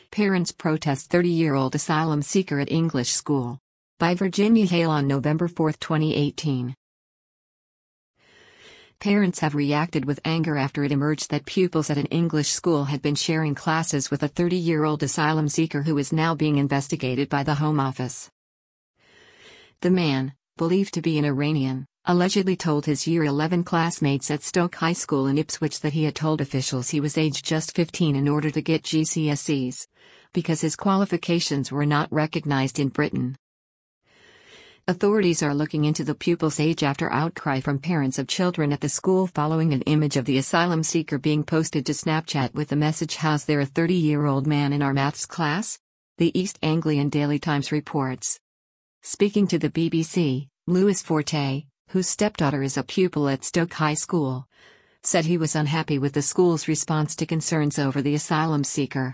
Parents protest 30-year-old asylum seeker at English school. By Virginia Hale on November 4, 2018. Parents have reacted with anger after it emerged that pupils at an English school had been sharing classes with a 30-year-old asylum seeker who is now being investigated by the Home Office. The man, believed to be an Iranian, allegedly told his Year 11 classmates at Stoke High School in Ipswich that he had told officials he was aged just 15 in order to get GCSEs, because his qualifications were not recognized in Britain. Authorities are looking into the pupil's age after outcry from parents of children at the school following an image of the asylum seeker being posted to Snapchat with the message, "How's there a 30-year-old man in our maths class?" The East Anglian Daily Times reports. Speaking to the BBC, Louis Forte, whose stepdaughter is a pupil at Stoke High School, said he was unhappy with the school's response to concerns over the asylum seeker.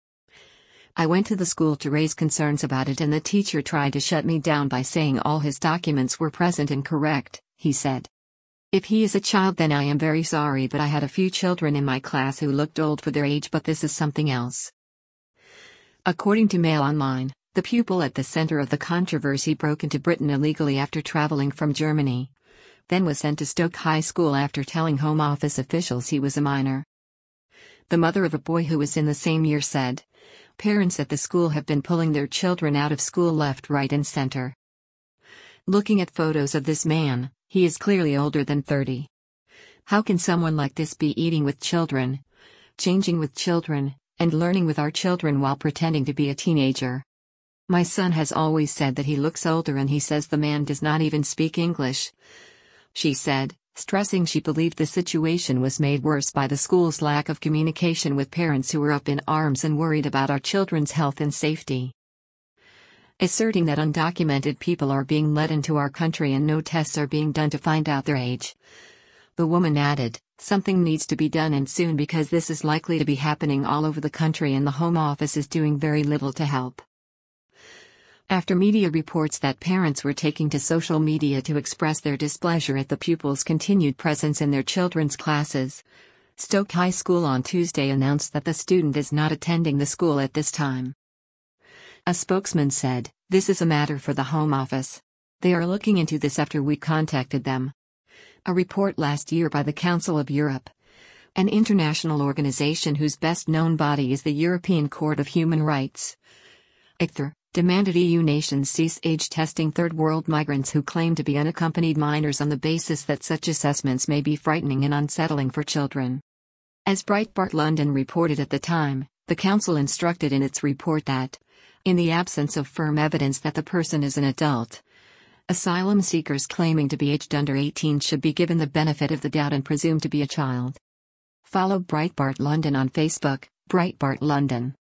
"I went to the school to raise concerns about it and the teacher tried to shut me down by saying all his documents were present and correct," he said. "If he is a child then I am very sorry, but I had a few children in my class who looked old for their age, but this is something else." According to Mail Online, the pupil at the center of the controversy broke into Britain illegally after traveling from Germany, then was sent to Stoke High School after telling Home Office officials he was a minor. The mother of a boy who was in the same year said, "Parents at the school have been pulling their children out of school left, right and center. Looking at photos of this man, he is clearly older than 30. How can someone like this be eating with children, changing with children, and learning with our children while pretending to be a teenager? My son has always said that he looks older and he says the man does not even speak English," she said, stressing she believed the situation was made worse by the school's lack of communication with parents who were up in arms and worried about our children's health and safety. Asserting that undocumented people are being let into our country and no tests are being done to find out their age. The woman added, "Something needs to be done and soon because this is likely to be happening all over the country and the Home Office is doing very little to help." After media reports that parents were taking to social media to express their displeasure at the pupil's continued presence in their children's classes, Stoke High School on Tuesday announced that the student is not attending the school at this time. A spokesman said, "This is a matter for the Home Office. They are looking into this after we contacted them." A report last year by the Council of Europe, an international organization whose best-known body is the European Court of Human Rights, ECHR, demanded EU nations cease age testing third-world migrants who claim to be unaccompanied minors on the basis that such assessments may be frightening and unsettling for children. As Breitbart London reported at the time, the Council instructed in its report that, in the absence of firm evidence that the person is an adult, asylum seekers claiming to be aged under 18 should be given the benefit of the doubt and presumed to be a child. Follow Breitbart London on Facebook, Breitbart London.